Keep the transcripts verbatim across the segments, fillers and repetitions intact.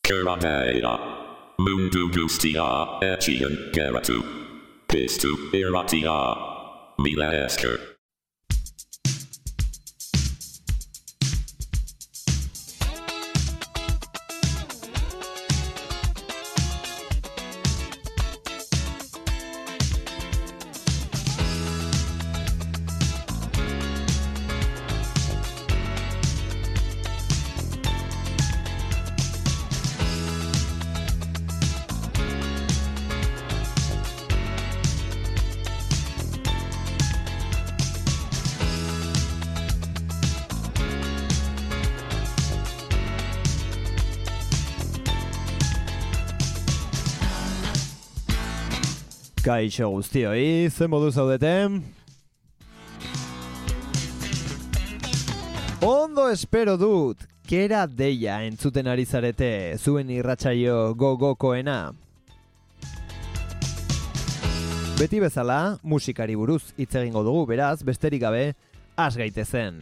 Keradeira. Mundu gustia, etian geratu. Pistu iratia. Mila esker. Kaixo guztioi, ze modu zaudete? Ondo espero dut, kera deia entzuten ari zarete, zuen irratsaio gogokoena. Beti bezala, musikari buruz hitz egingo dugu, beraz, besterik gabe, has gaitezen.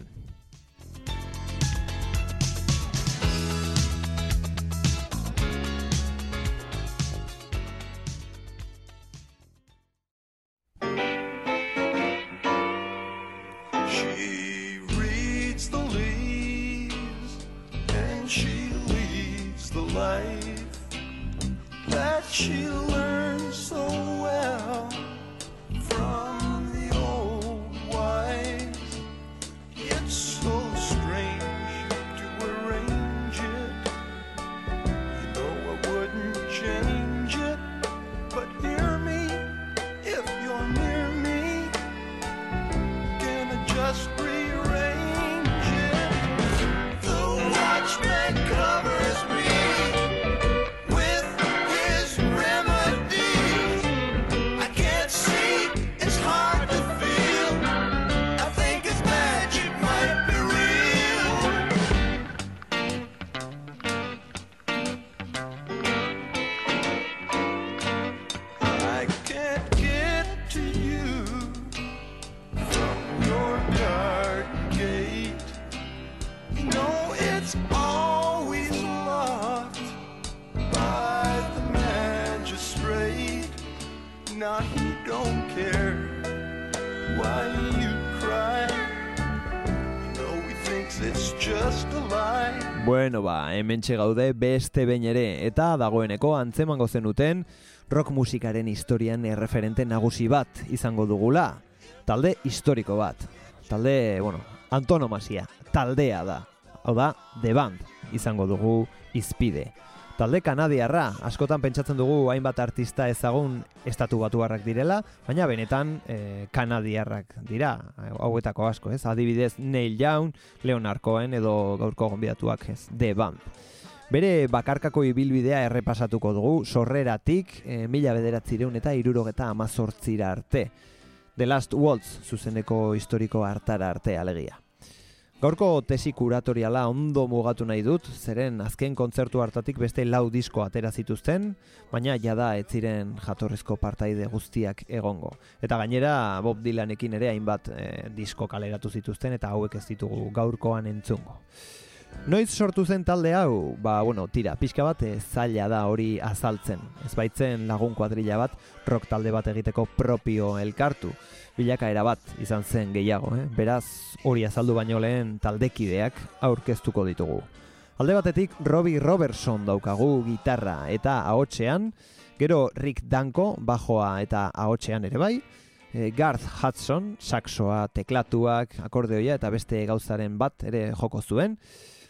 Bueno ba, hementxe gaude beste behin ere, eta dagoeneko antzemango zenuten rock musikaren historian erreferente nagusi bat izango dugula. Talde historiko bat. Talde, bueno, antonomasia, taldea da. Hau da, The Band izango dugu hizpide. Talde kanadiarra, askotan pentsatzen dugu hainbat artista ezagun estatu batuarrak direla, baina benetan eh, kanadiarrak dira, hauetako asko, ez? Adibidez Neil Young, Leonard Cohen edo gaurko gonbidatuak, ez? The Band. Bere bakarkako ibilbidea errepasatuko dugu, sorreratik eh, mila bederatzireun eta hirurogeta hamazortzira arte. The Last Waltz zuzeneko historiko hartara arte alegia. Gaurko tesi kuratoriala ondo mugatu nahi dut, zeren azken kontzertu hartatik beste lau disko atera zituzten, baina jada ez ziren jatorrizko partaide guztiak egongo. Eta gainera Bob Dylanekin ere hainbat e, disko kaleratu zituzten eta hauek ez ditugu gaurkoan entzungo. Noiz sortu zen talde hau? Ba, bueno, tira, pixka bat e, zaila da hori azaltzen. Ez baitzen lagun kuadrilla bat rock talde bat egiteko propio elkartu. Bilakaera bat izan zen gehiago, eh? Beraz, hori azaldu baino lehen taldekideak aurkeztuko ditugu. Alde batetik, Robbie Robertson daukagu gitarra eta ahotsean, gero Rick Danko bajoa eta ahotsean ere bai, e, Garth Hudson saxoa, teklatuak, akordeoia eta beste gauzaren bat ere joko zuen,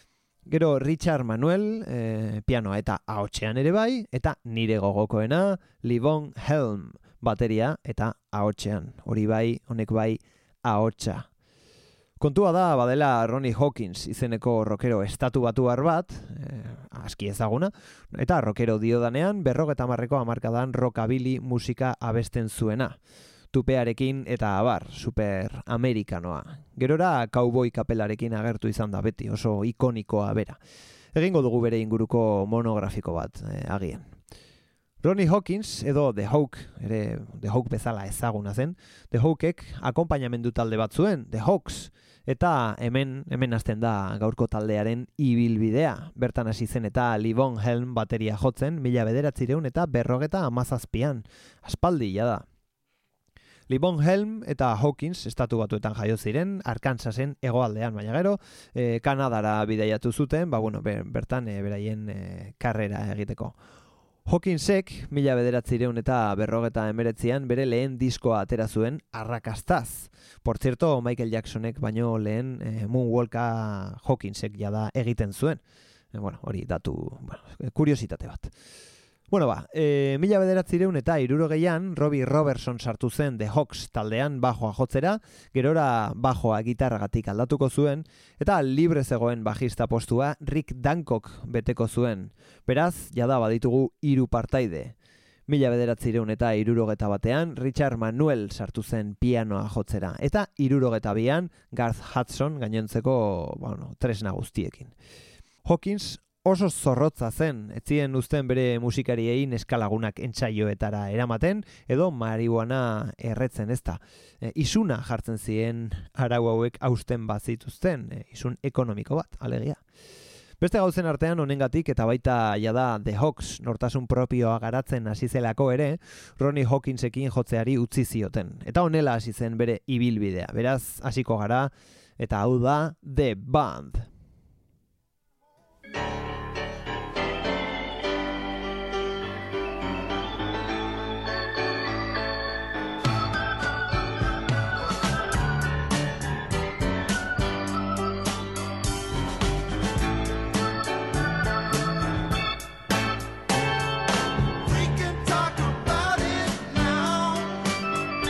gero Richard Manuel e, pianoa eta ahotsean ere bai, eta nire gogokoena Livon Helm, bateria eta ahotsean. Hori bai, honek bai, ahotsa. Kontua da, badela Ronnie Hawkins izeneko rockero estatu batuar bat, eh, aski ezaguna, eta rockero diodanean berrogeta hamarreko hamarkadan rockabilly musika abesten zuena. Tupearekin eta abar, super amerikanoa. Gerora cowboy kapelarekin agertu izan da beti, oso ikonikoa bera. Egingo dugu bere inguruko monografiko bat, eh, agian. Ronnie Hawkins edo The Hawk, ere The Hawk bezala ezaguna zen, The Hawkek akonpainamendu talde bat zuen, The Hawks, Eta hemen, hemen hasten da gaurko taldearen ibilbidea. Bertan hasi zen eta Levon Helm bateria jotzen, mila bederatzireun eta berrogeta amazazpian. Aspaldi da. Levon Helm eta Hawkins estatu batuetan jaio ziren, Arkansasen hegoaldean, baina gero eh, Kanadara bidaiatu zuten, ba, bueno, ber, bertan eh, beraien eh, karrera egiteko. Hawkinsek, mila bederatzireun eta berrogeta emeretzian, bere lehen diskoa atera zuen arrakastaz. Por cierto, Michael Jacksonek baino lehen eh, Moonwalka Hawkinsek jada egiten zuen. Eh, bueno, hori datu, bueno, kuriositate bat. Bueno ba, e, mila bederatzireun eta hirurogeian Robbie Robertson sartu zen The Hawks taldean bajoa jotzera, gerora bajoa gitarragatik aldatuko zuen, eta libre zegoen bajista postua Rick Dancock beteko zuen. Beraz, jada baditugu hiru partaide. Mila bederatzireun eta hirurogeta batean Richard Manuel sartu zen pianoa jotzera, eta hirurogeta bian Garth Hudson gainontzeko, bueno, tresna guztiekin. Hawkins oso zorrotza zen, etzien uzten bere musikariei neskalagunak entsaioetara eramaten, edo marihuana erretzen ezta. E, isuna jartzen ziren arau hauek hausten bazituzten, e, isun ekonomiko bat, alegia. Beste gauzen artean honengatik eta baita jada The Hawks nortasun propioa garatzen hasi zelako ere, Ronnie Hawkinsekin jotzeari utzi zioten. Eta honela hasi zen bere ibilbidea. Beraz, hasiko gara, eta hau da The Band.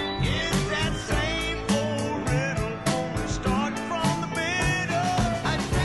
I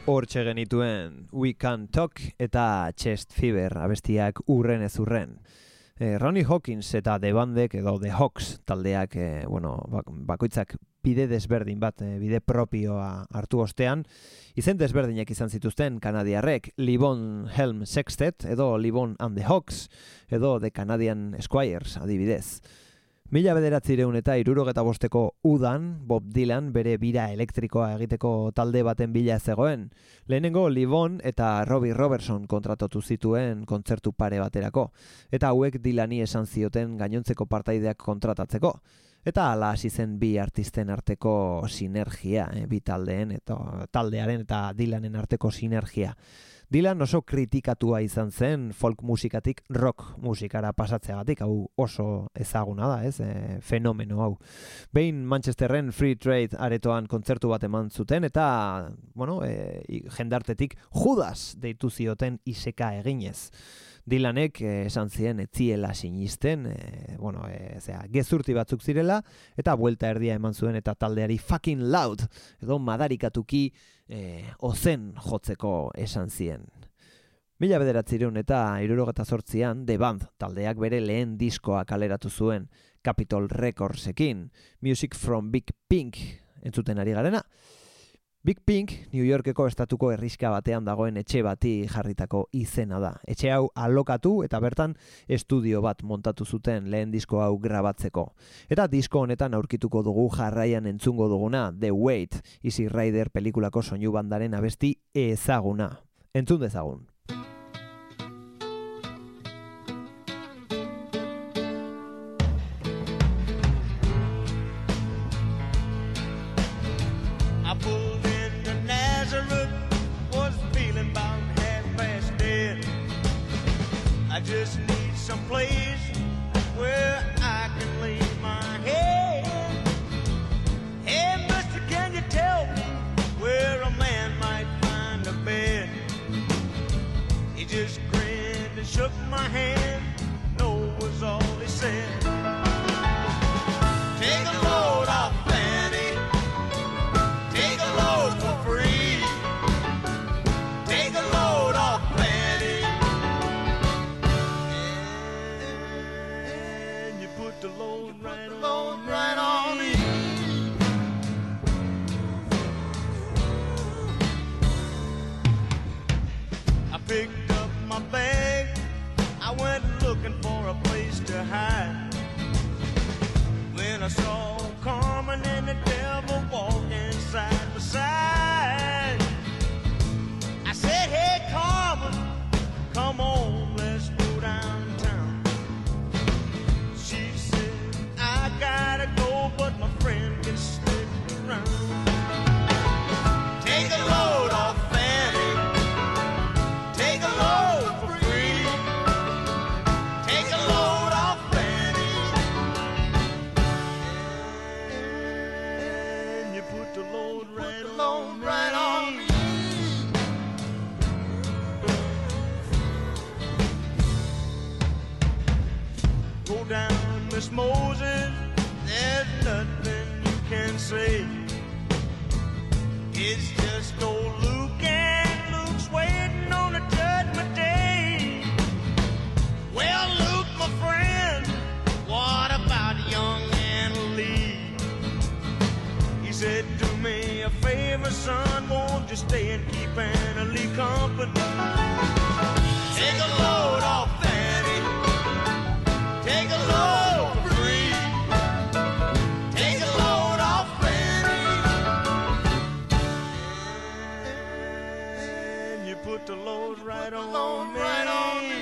Hortxe genituen We Can Talk eta Chest Fever abestiak urren ez urren. Eh, Ronnie Hawkins eta The Bandek edo The Hawks taldeak, eh, bueno, bakoitzak bide desberdin bat, eh, bide propioa hartu ostean, izen desberdinak izan zituzten kanadiarrek, Livon Helm Sextet edo Livon and the Hawks edo The Canadian Squires adibidez. Mila bederatzireun eta hirurogeta bosteko udan, Bob Dylan bere bira elektrikoa egiteko talde baten bila zegoen. Lehenengo Livon eta Robbie Robertson kontratatu zituen kontzertu pare baterako. Eta hauek Dylani esan zioten gainontzeko partaideak kontratatzeko. Eta hala hasi zen bi artisten arteko sinergia, eh, bi taldeen eta taldearen eta Dylanen arteko sinergia. Dylan oso kritikatua izan zen folk musikatik rock musikara pasatzeagatik, hau oso ezaguna da, ez? E, fenomeno hau. Behin Manchesterren Free Trade aretoan kontzertu bat eman zuten eta, bueno, e, jendartetik Judas deitu zioten iseka eginez. Dylanek eh, esan zien etziela sinisten, eh, bueno, eh, zera, gezurti batzuk zirela, eta buelta erdia eman zuen eta taldeari fucking loud, edo madarikatuki eh, ozen jotzeko esan zien. Mila bederatzireun eta hirurogeta zortzian, The Band taldeak bere lehen diskoa kaleratu zuen, Capitol Recordsekin, Music from Big Pink, entzuten ari garena. Big Pink, New Yorkeko estatuko herriska batean dagoen etxe bati jarritako izena da. Etxe hau alokatu eta bertan estudio bat montatu zuten lehen disko hau grabatzeko. Eta disko honetan aurkituko dugu jarraian entzungo duguna, The Wait, Easy Rider pelikulako soinu bandaren abesti ezaguna. Entzun dezagun. I just need some place where I can lay my head. Hey, mister, can you tell me where a man might find a bed? He just grinned and shook my hand. No was all he said. Take a load off, Fanny. Take a load for free. Take a load off, Fanny. The load right on, load right on me. I picked up my bag. I went looking for a place to hide. When I saw Carmen and the devil walking side by side, I said, hey Carmen, come on, let's go downtown. She said, I gotta go, but my friend can stick around. Take a load off, Fanny. Take a load for free. Take a load off, Fanny. And you put the load right, the load on, right on me. Go down, Miss Moses, there's nothing you can say. It's just old Luke, and Luke's waiting on the judgment day. Well, Luke, my friend, what about young Anna Lee? He said, do me a favor, son, won't you stay and keep Anna Lee company? Take a load off, Fanny. Take a load for free. Take a load off, Fanny. And you put the load right on, load me. Right on me.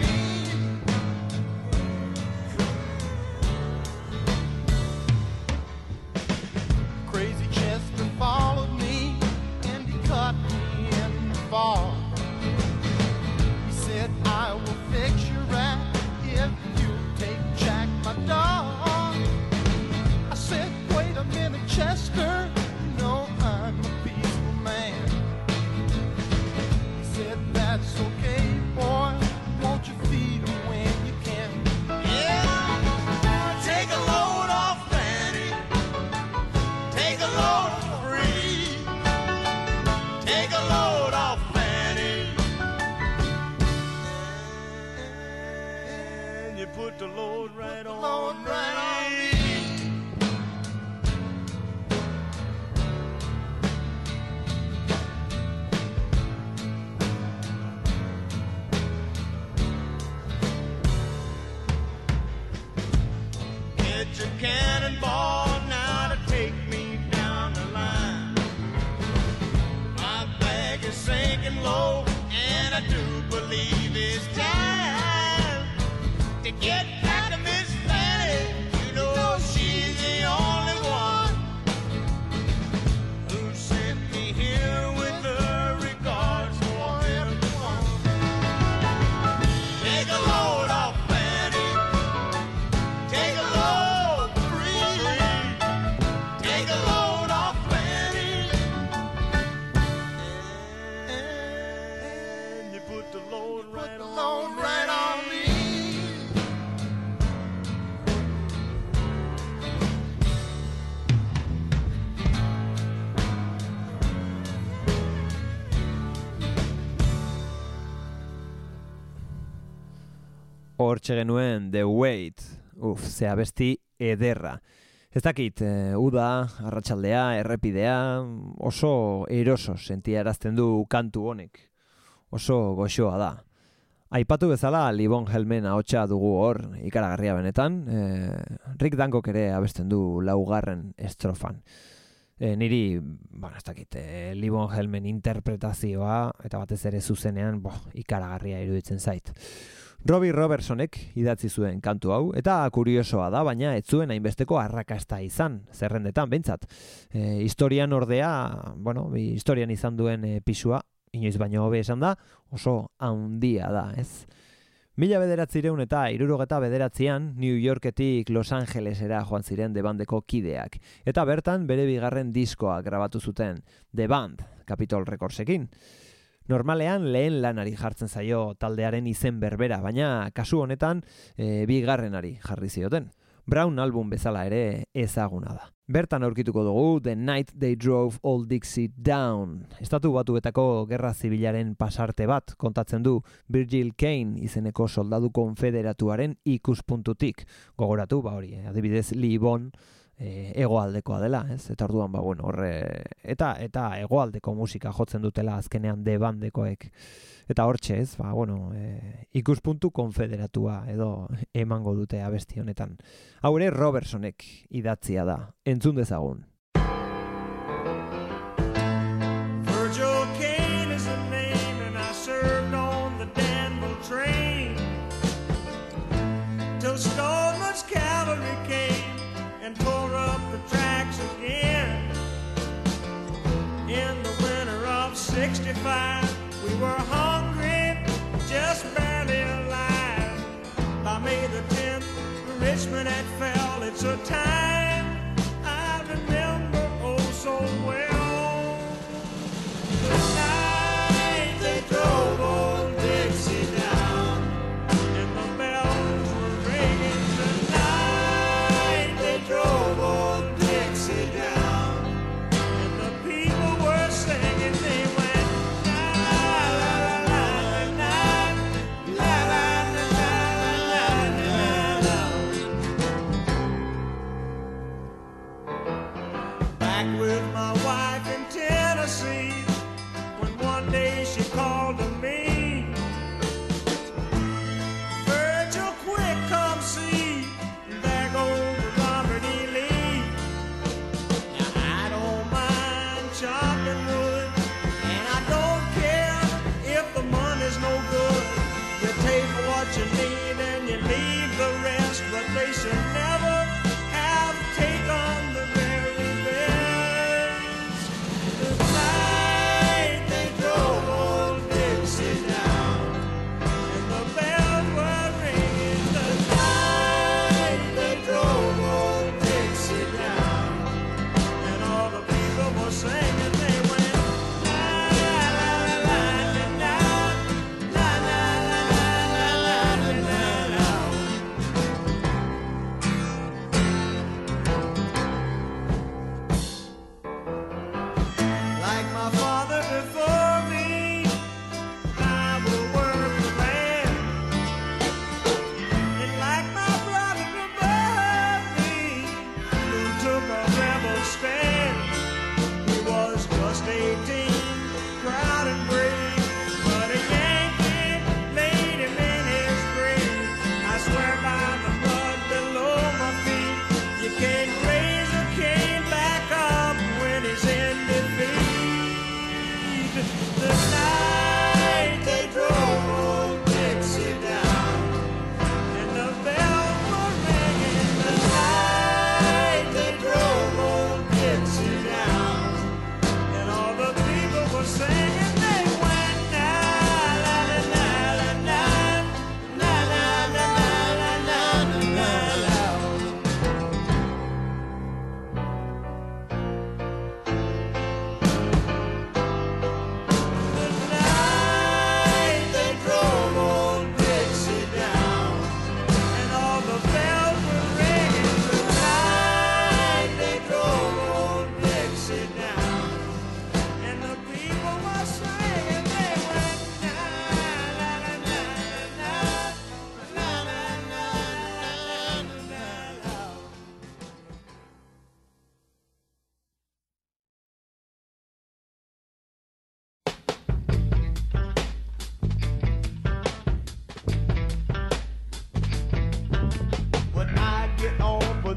Crazy Chester followed me and he caught me in the fall. He said, I will fix your the load right on me. It's a cannonball now to take me down the line. My bag is sinking low, and I do believe it's time to get back to Miss Fanny. You know she's the only one who sent me here with her regards for everyone. Take a load off Fanny. Take a load free. Take a load off Fanny. And you put the load right on right on me. Hortxe genuen The Wait, uf, ze abesti ederra. Ez dakit, e, uda, arratsaldea, errepidea, oso eroso sentiarazten du kantu honek. Oso goxoa da. Aipatu bezala, Livon Helmen ahotsa dugu hor, ikaragarria benetan. E, Rick Dankok ere abesten du laugarren estrofan. E, niri, bueno, ez dakit, e, Livon Helmen interpretazioa, eta batez ere zuzenean, boh, ikaragarria iruditzen zait. Robbie Robertsonek idatzi zuen kantu hau, eta kuriosoa da, baina ez zuen hainbesteko arrakasta izan, zerrendetan, behintzat. E, historian ordea, bueno, historian izan duen e, pisua, inoiz baino hobe esan da, oso handia da, ez? Mila bederatzireun eta hirurogeta bederatzean New Yorketik Los Angelesera joan ziren The Bandeko kideak, eta bertan bere bigarren diskoa grabatu zuten, The Band, Capitol Recordsekin. Normalean lehen lanari jartzen zaio taldearen izen berbera, baina kasu honetan e, bigarrenari jarri zioten. Brown album bezala ere ezaguna da. Bertan aurkituko dugu The Night They Drove Old Dixie Down. Estatu Batuetako gerra zibilaren pasarte bat kontatzen du Virgil Kane izeneko soldadu konfederatuaren ikuspuntutik. Gogoratu, ba hori, eh? Adibidez Livon E, egoaldekoa dela, ez? Eta orduan, ba, bueno, horre, eta, eta egoaldeko musika jotzen dutela azkenean The Bandekoek. Eta hortxe, ez? Ba, bueno, e, ikuspuntu konfederatua edo emango dute abesti honetan. Hau ere Robertsonek idatzia da. Entzun dezagun. Virgil Kane is the name, and I served on the Danville train till Stoneman's cavalry came and tore up the tracks again. In the winter of sixty-five, we were hungry, just barely alive. By May the tenth, Richmond had fell. It's a time I remember oh so well. The night they drove old Dixie down, and the bells were ringing. The night they drove old Dixie down, and the people were singing. They went la la la la la la la la la la la. Back with my wife in Tennessee, when one day she called to me, Virgil, quick, come see, there goes Robert E. Lee. Now I don't mind chopping wood, and I don't care if the money's no good. You take what you need and you leave the rest, but they should never have taken the very best. The night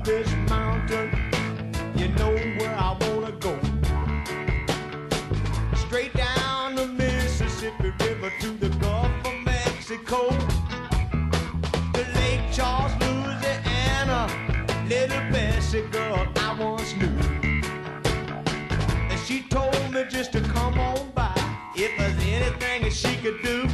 this mountain, you know where I wanna go. Straight down the Mississippi River to the Gulf of Mexico, to Lake Charles, Louisiana, little Bessie girl I once knew. And she told me just to come on by if there's anything that she could do.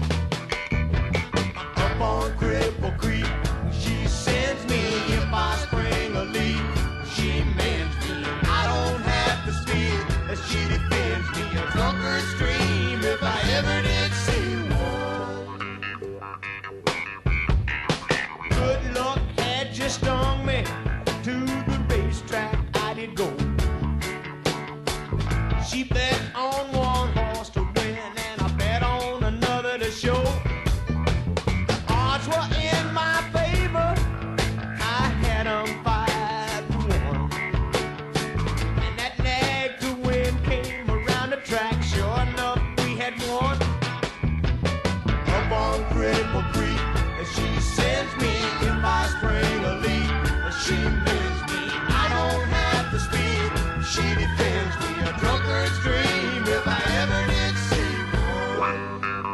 Up on Cripple Creek, she sends me if I spring a leak. She mends me, I don't have to speak. She defends me, a drunkard stream if I ever did see one. Good luck had just stung me. To the racetrack I did go. She bet on one horse to win, and I bet on another to show. Odds were in my favor, I had them five to one. And that nag to win came around the track, sure enough we had won. Up on Cripple Creek, and she sends me if I spring a leak. She mends me, I don't have to speak. She defends me, a drunkard's dream if I ever did see one.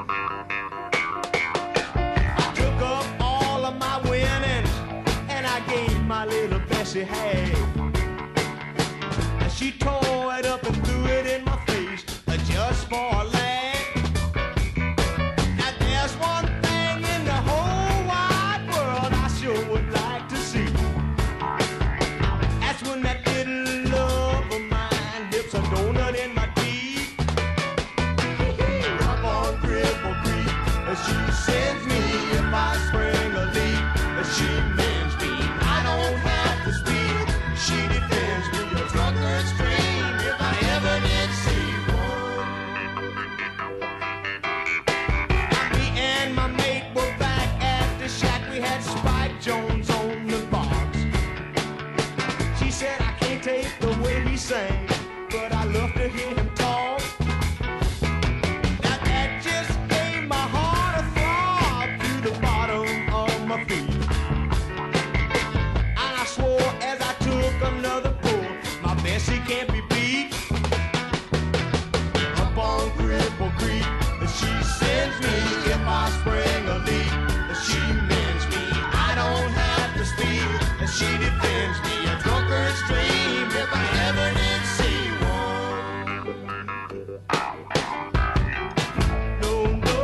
I took up all of my winnings and I gave my little Bessie half. And she tore it up and threw it in my face just for a laugh. Now there's one thing in the whole wide world I sure would like to see. That's when that little love of mine dips a donut in my teeth. Up on Cripple Creek, she sends me if I spring a leak. She mends me, I don't have to speak. She defends me, a drunkard's dream if I ever did see one. Me and my mate were back at the shack. We had Spike Jones on the box. She said I can't take the way he sang, but I love to hear him talk. Now that just gave my heart a throb to the bottom of my feet. And I swore as I took another pull, my Bessie can't be beat. Up on Cripple Creek, she sends me if I spring a leak. She mends me, I don't have to speak. She defends me, a drunkard's dream if I ever did see one. No, no,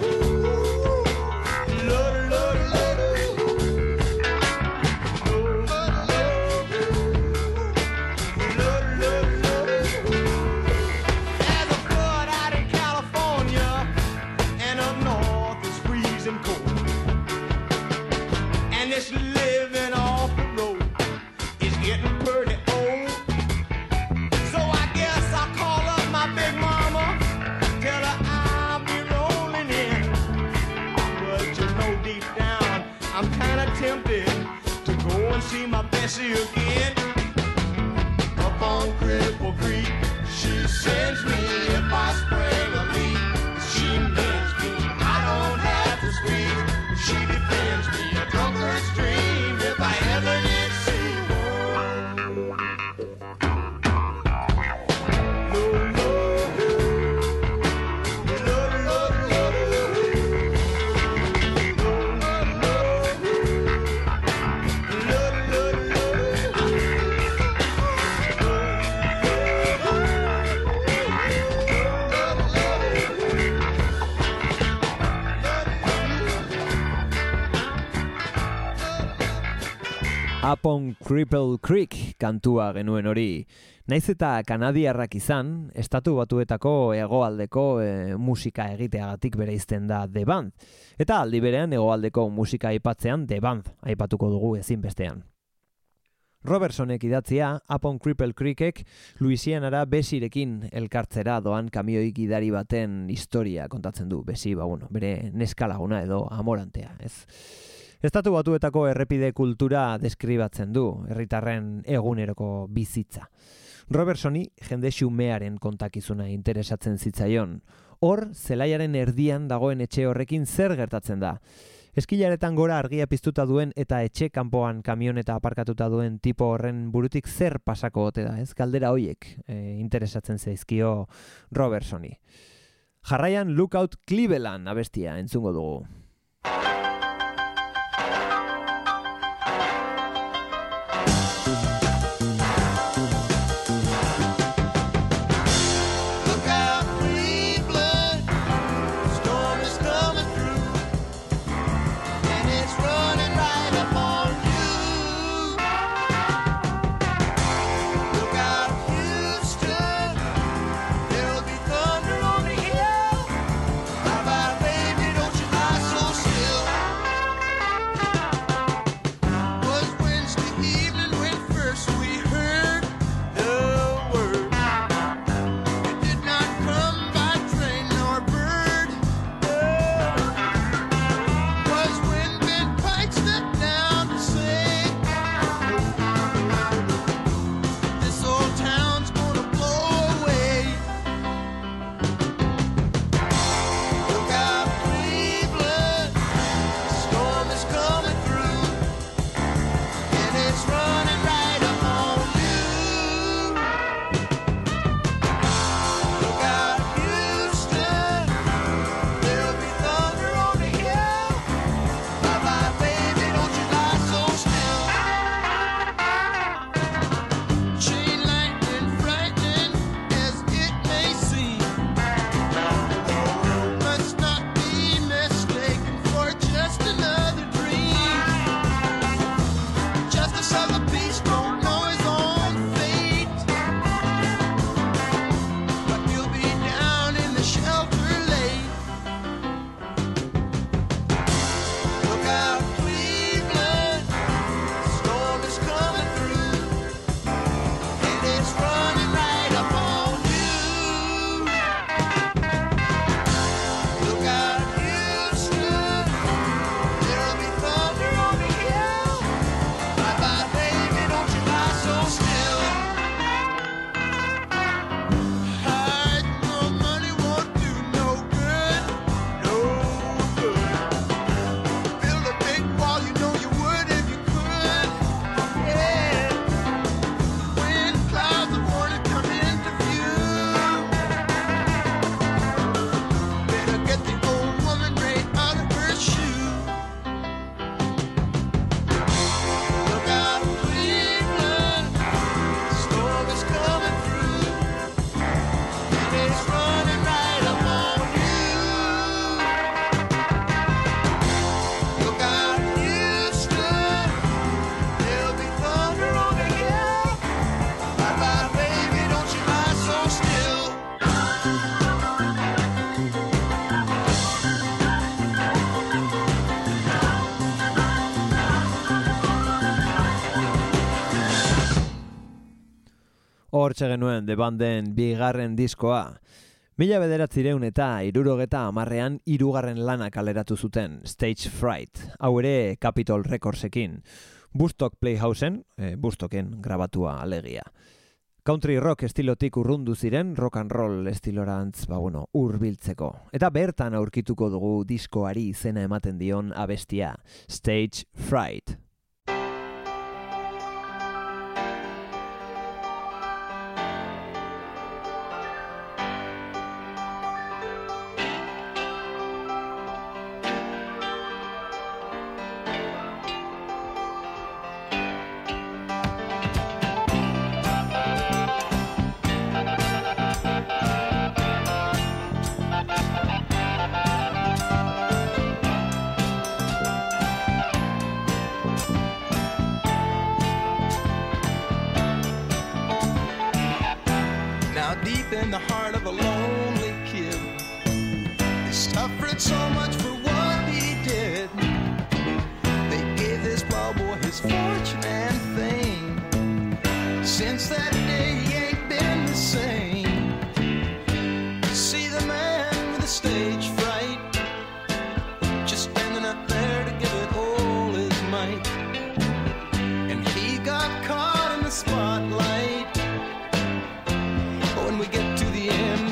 Lord, Lord, Lord. No, Lord, Lord, Lord. There's a flood out in California, and up north is freezing cold. And this living off the road is getting pretty old. So I guess I'll call up my big mama, tell her I'll be rolling in. But you know deep down I'm kinda tempted to go and see my Bessie again. Up on Cripple Creek, she sends me if I spring a leak. She mends me, I don't have to speak. She defends me, a drunkard's dream if I ever did see one. No, no, Lord, Lord, Lord. No, no, Lord, Lord, Up on Cripple Creek kantua genuen hori. Naiz eta kanadiarrak izan, estatu batuetako hegoaldeko e, musika egiteagatik bereizten da The Band. Eta aldi berean hegoaldeko musika aipatzean The Band aipatuko dugu ezinbestean. Robertsonek idatzia, Up on Cripple Creekek Louisianara Bessirekin elkartzera doan kamioi gidari baten historia kontatzen du. Bessi, ba, bueno, bere neskalaguna edo amorantea, ez? Estatu batuetako errepide kultura deskribatzen du, herritarren eguneroko bizitza. Robertsoni jende xumearen kontakizuna interesatzen zitzaion. Hor, zelaiaren erdian dagoen etxe horrekin zer gertatzen da. Eskilaretan gora argia piztuta duen eta etxe kanpoan kamioneta aparkatuta duen tipo horren burutik zer pasako ote da, ez? Galdera hoiek e, interesatzen zaizkio Robertsoni. Jarraian Lookout Cleveland abestia entzungo dugu. Hortxe genuen The Banden bigarren diskoa. Mila bederatzireun eta hirurogeta hamarrean hirugarren lana kaleratu zuten, Stage Fright, hau ere Capitol Recordsekin. Woodstock Playhouseen, e, Woodstocken grabatua alegia. Country rock estilotik urrundu ziren rock and roll estilorantz, ba bueno, hurbiltzeko. Eta bertan aurkituko dugu diskoari izena ematen dion abestia, Stage Fright.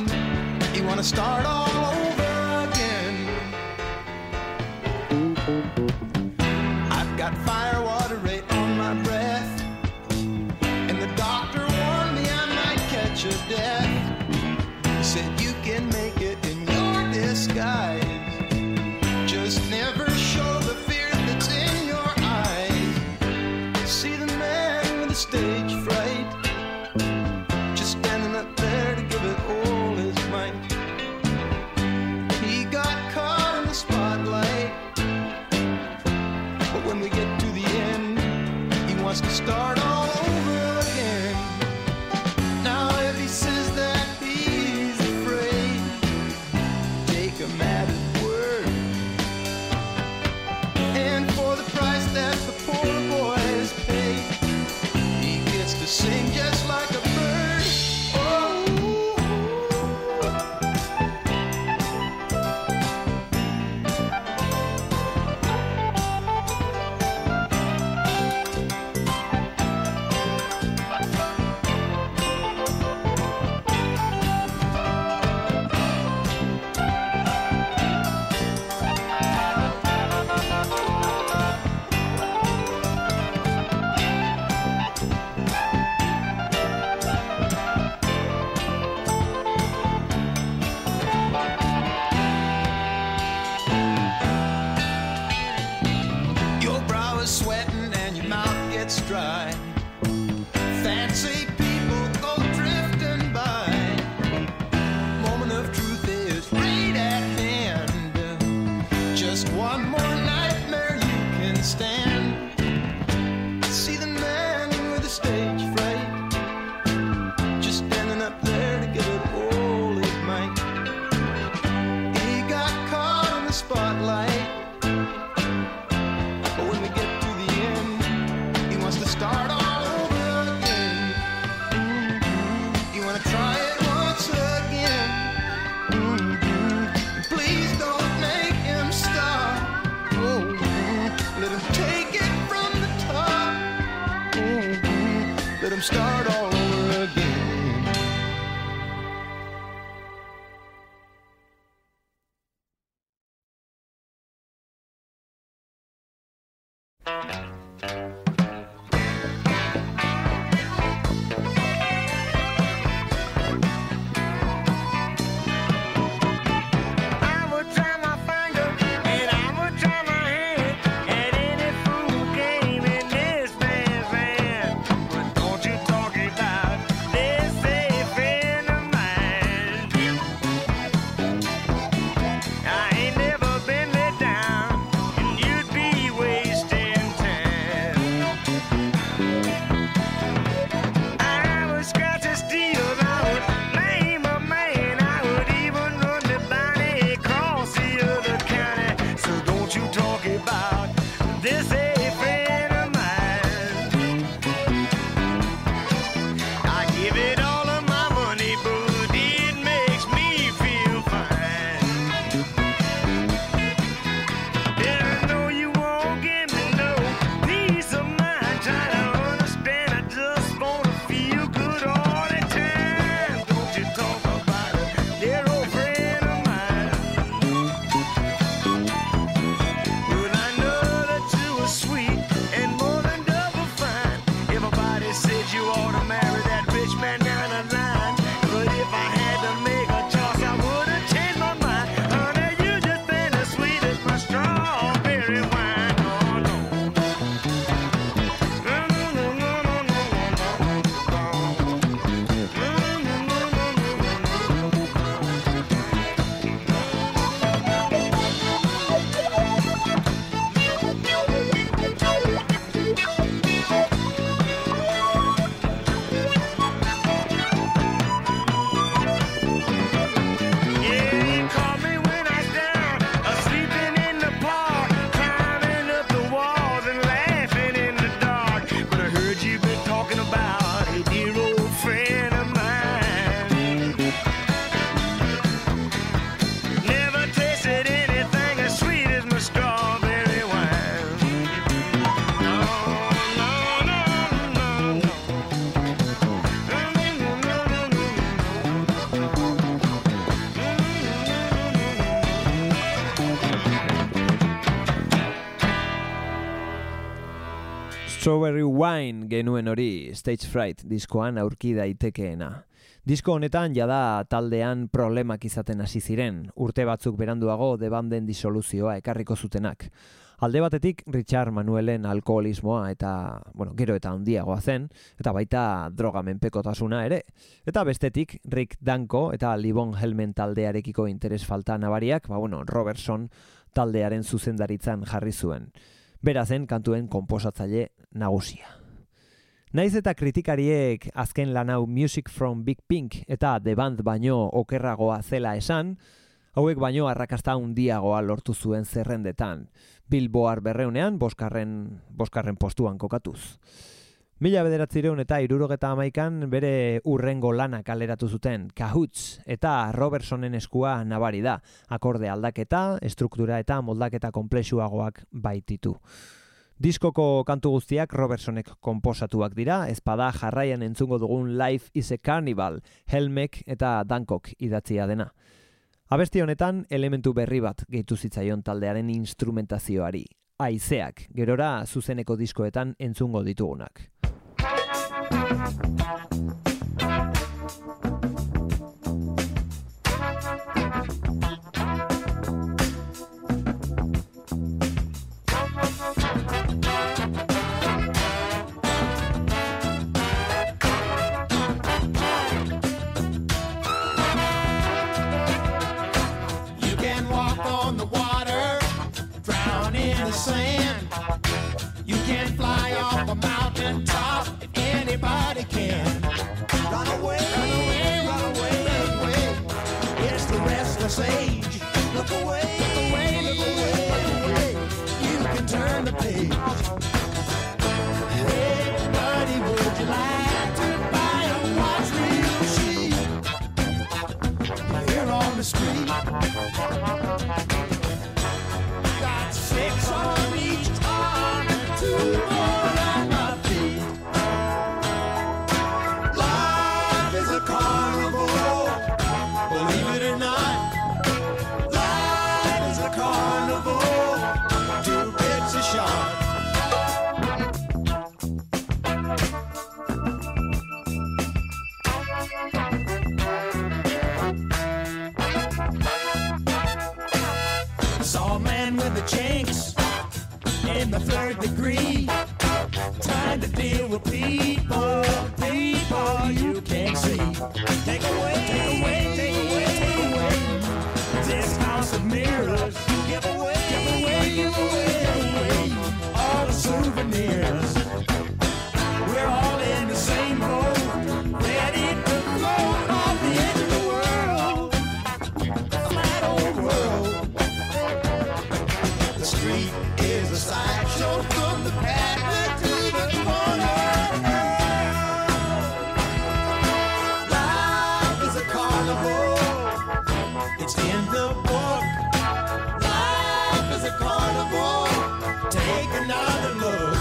Start all over again. touch of death. He said you can make it in your disguise. Just never show the fear that's in your eyes. See the man with the stage fright, just standing up there to give it all his might. He got caught in the spotlight, but when we get to the end, he wants to start all over again. Now if he says that he's afraid, take him at his word. And for the price that the poor boy has paid, he gets to sing just like a bird. Oh, your brow is sweating and your mouth gets dry. Fancy people go drifting by. Moment of truth is right at hand. Just one more nightmare you can stand. See the man with the stage fright, just standing up there to give it all his might. He got caught in the spotlight, but when we get to the end, he wants to start all over again. Mm-hmm. You wanna try it once again. Mm-hmm. Please don't make him stop. Oh, mm-hmm. Let him take it from the top. Mm-hmm. Let him start all over again. I would try my finger and I would try my hand at any fool who came in this man's van. But don't you talk Strawberry Wine genuen hori Stage Fright diskoan aurki daitekeena. Disko honetan jada taldean problemak izaten hasi ziren, urte batzuk beranduago The Banden disoluzioa ekarriko zutenak. Alde batetik Richard Manuelen alkoholismoa eta, bueno, gero eta handiagoa zen, eta baita droga menpekotasuna ere. Eta bestetik Rick Danko eta Livon Helmen taldearekiko interes falta nabariak, ba bueno, Robertson taldearen zuzendaritzan jarri zuen. Bera zen kantuen konposatzaile nagusia. Naiz eta kritikariek azken lan hau Music from Big Pink eta The Band baino okerragoa zela esan, hauek baino arrakasta handiagoa lortu zuen zerrendetan. Billboard berreunean, boskarren, boskarren postuan kokatuz. Mila bederatzireun eta hirurogeta hamaikan bere urrengo lana kaleratu zuten Cahoots eta Robertsonen eskua nabari da, akorde aldaketa, estruktura eta moldaketa konplexuagoak baititu. Diskoko kantu guztiak Robertsonek konposatuak dira, ezpada jarraian entzungo dugun Life is a Carnival, Helmek eta Dankok idatzia dena. Abesti honetan elementu berri bat gehitu zitzaion taldearen instrumentazioari, haizeak, gerora zuzeneko diskoetan entzungo ditugunak. Sand. You can fly off a mountain top if anybody can. Run away, run away, run away, run away. It's the restless age. Look away, look away, look away, look away. You can turn the page. Hey, buddy, would you like to buy a watch real cheap? Here on the street. Six on each arm, two more on my feet. Life is a carnival, believe it or not. Life is a carnival, two bits a shot. Saw a man with a chinks in the third degree, trying to deal with people, people you can't see. Take away, take away, take away, take away this house of mirrors. Give away, give away, give away, give away all the souvenirs. We're all in the same boat, ready to float off the edge of the world, the flat old world. The street is a sideshow from the paddock to the corner. Life is a carnival. It's in the book. Life is a carnival. Take another look.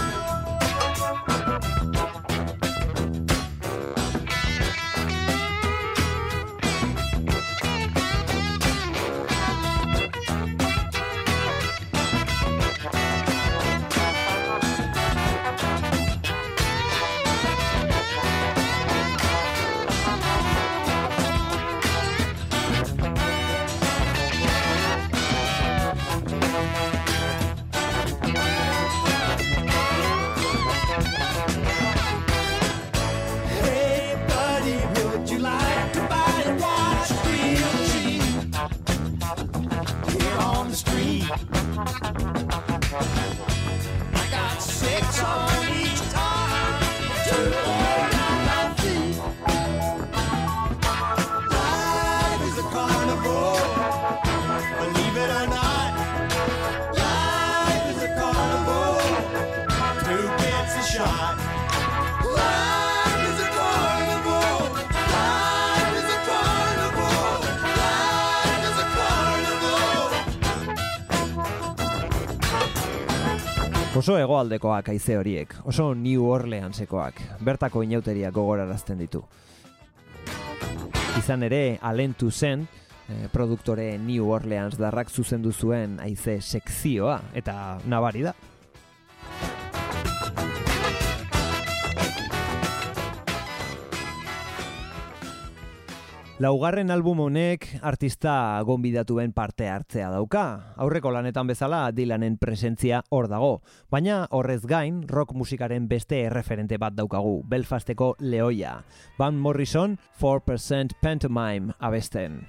Oso hegoaldekoak haize horiek, oso New Orleansekoak, bertako inauteria gogorarazten ditu. Izan ere, Allen Toussaint, eh, produktore New Orleans darrak zuzendu zuen haize sekzioa, eta nabari da. Laugarren album honek artista gonbidatuen parte hartzea dauka. Aurreko lanetan bezala Dylanen presentzia hor dago, baina horrez gain rock musikaren beste erreferente bat daukagu, Belfasteko lehoia. Van Morrison four percent Pantomime abesten.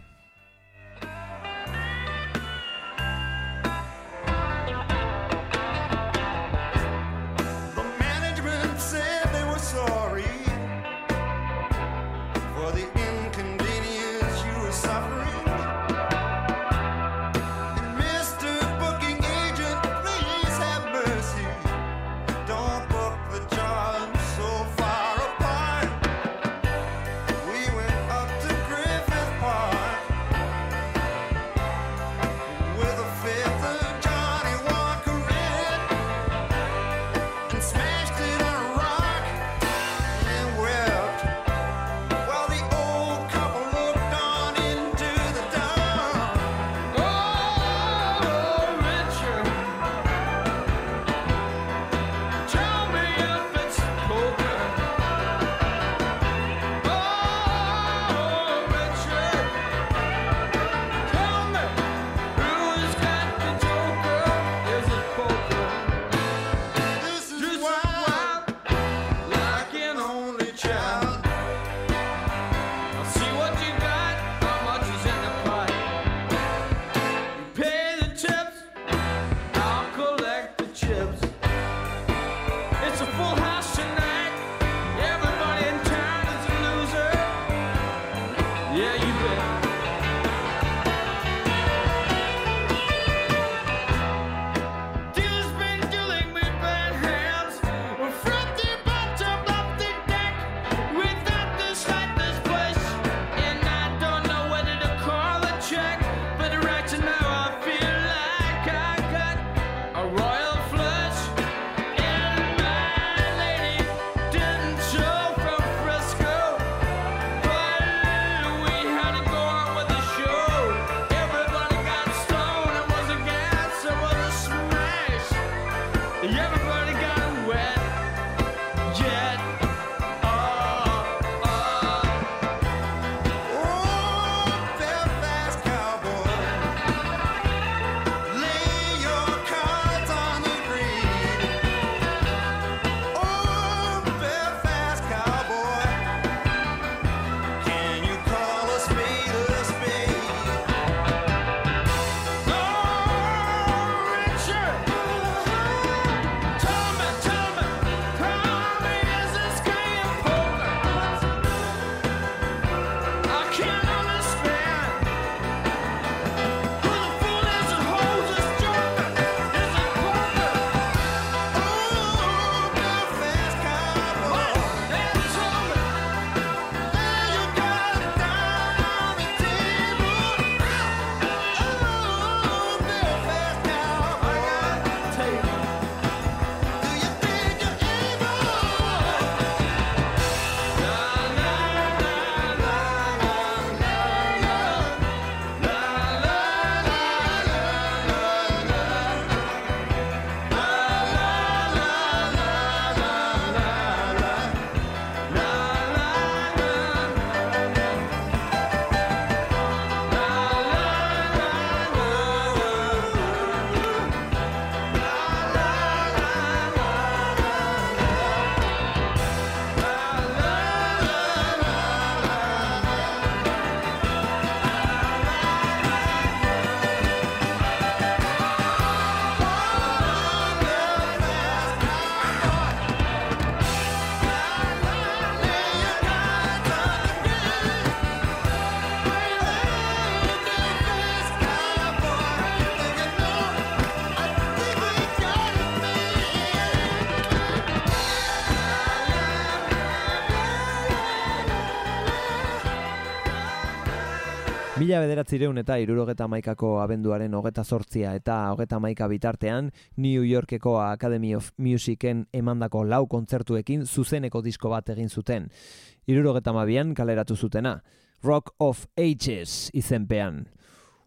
Mila bederatzireun eta hirurogeta hamaikako abenduaren hogeta zortzia eta hogeta hamaika bitartean New Yorkeko Academy of Musicen emandako lau kontzertuekin zuzeneko disko bat egin zuten. Hirurogeta hamabian kaleratu zutena, Rock of Ages izenpean.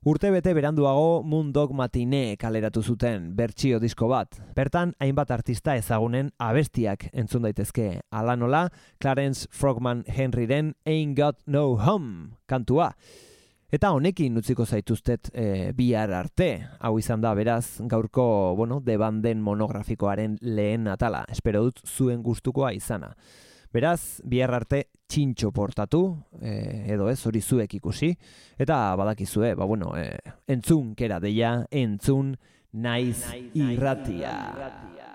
Urte bete beranduago Moondog Matinee kaleratu zuten bertsio disko bat. Bertan, hainbat artista ezagunen abestiak entzun daitezke. Hala nola, Clarence Frogman Henryren Ain't Got No Home kantua. Eta honekin utziko zaituztet e, bihar arte. Hau izan da beraz gaurko, bueno, The Banden monografikoaren lehen atala. Espero dut zuen gustukoa izana. Beraz, bihar arte txintxo portatu, eh, edo ez, hori zuek ikusi, eta badakizue, ba bueno, eh, entzun kera deia, entzun naiz irratia.